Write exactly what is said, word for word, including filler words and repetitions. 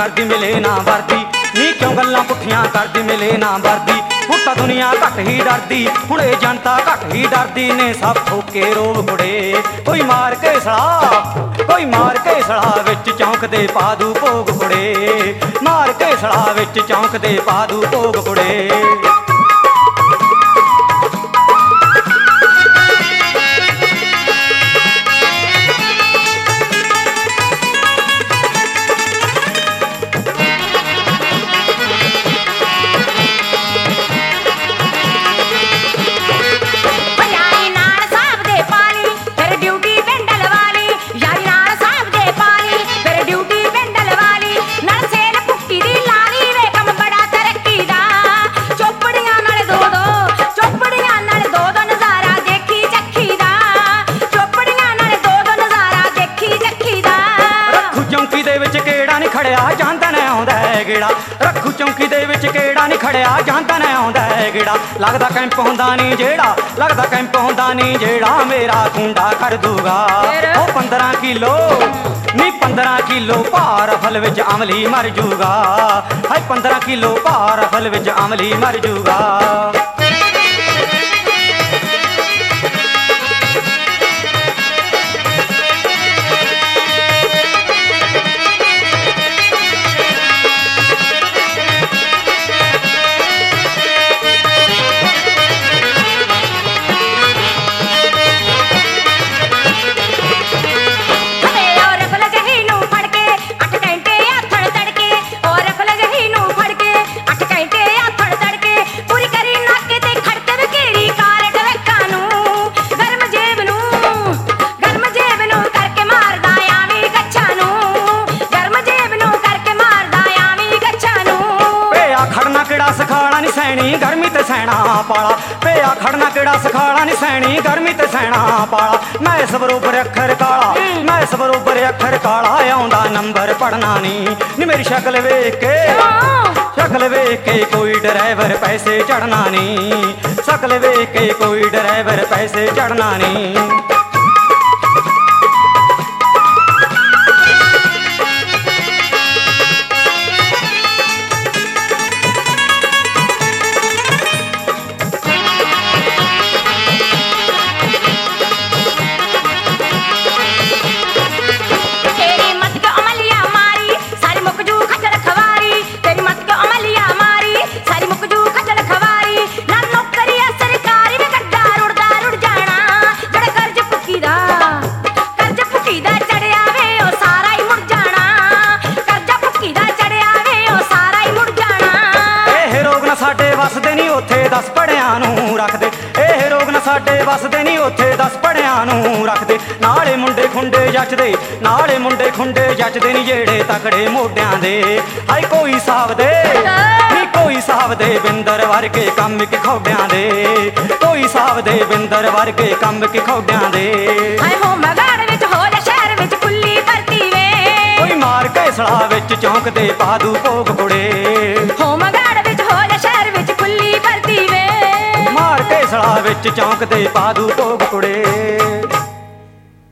करदी मिले ना वर्दी नी क्यों गल्लां पुठियां करदी मिले ना वर्दी हुण तां दुनिया घट ही डरदी हुण ये जनता घट ही डरदी ने सब ठोके रोब कुड़े कोई मार के सड़ा कोई मार के सड़ा विच चौंक दे पादू भोग कुड़े मार के सड़ा विच चौंक दे पादू भोग कुड़े रखू चौंकी दे विच केड़ा नहीं खड़िया जांदा ना आउंदा है गेड़ा लगदा कैंप हुंदा नहीं जेड़ा लगदा कैंप हुंदा नहीं जेड़ा मेरा कुंडा कर दूगा ओ पंद्रह किलो नी पंद्रह किलो भार फल विच अमली मर जूगा हाय पंद्रह किलो भार फल विच अमली मर जूगा सखाड़ा नी सैनी गर्मी ते सैना पाला पिया खड़ना केड़ा सखाड़ा नी सैनी गर्मी ते सैना पाला मैं इस बरोबर अखर काला मैं इस बरोबर अखर काला आउंदा नंबर पढ़ना नी नी मेरी शक्ल वेख के शक्ल वेख के कोई ड्राइवर पैसे चढ़ना नी शक्ल वेख के कोई ड्राइवर पैसे चढ़ना नी वसदे नहीं उत्थे दस पढ़िया नूं रखदे एह रोग न साडे वसदे नहीं उत्थे दस पढ़िया नूं रखदे नाले मुंडे खुंडे जचदे नाले मुंडे खुंडे जचदे नहीं जेड़े तकड़े मोढियां दे हाय कोई साहब दे नी कोई साहब दे बिंदर वर्गे कम कि खौडियां दे कोई साहब दे बिंदर वर्गे कम कि खौडियां दे हाय हो मगाड़ विच हो जा शहर विच कुल्ली भरती वे कोई मार के सड़ा विच चौंक दे पादू भोग कुड़े हो मगाड़ विच हो जा शहर विच कुल्ली भरती वे मार के सड़ा विच चौंक दे पादू भोग कुड़े।